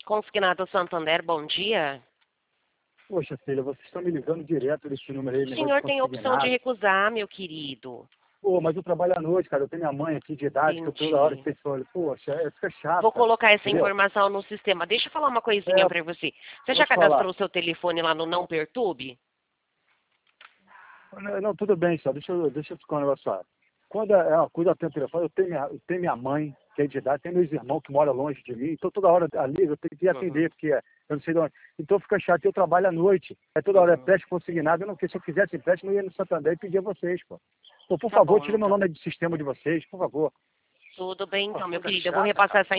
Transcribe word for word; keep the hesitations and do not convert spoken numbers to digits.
Consignado Santander, bom dia. Poxa, filha, vocês estão me ligando direto desse número aí. O senhor tem a opção de recusar, meu querido. Pô, mas eu trabalho à noite, cara. Eu tenho minha mãe aqui de idade, que eu toda hora que olha. Poxa, é, fica chato. Vou colocar essa entendeu? informação no sistema. Deixa eu falar uma coisinha É, pra você. Você já pode cadastrou falar. o seu telefone lá no Não Perturbe? Não, não, tudo bem, só. Deixa eu, deixa eu explicar um negócio só. Quando é uma coisa, eu tenho telefone, eu tenho, minha, eu tenho minha mãe, que é de idade, tem meus irmãos que moram longe de mim, então toda hora ali eu tenho que atender, Uhum. porque eu não sei de onde. Então fica chato, eu trabalho à noite, é toda hora, é Uhum. preste consignado, eu não, se eu quisesse empréstimo, eu ia no Santander e pedir a vocês, pô. Pô, por Tá favor, bom, tire meu então. nome do sistema de vocês, por favor. Tudo bem, Pô, então, meu coisa querido. Eu vou chata, repassar cara. essa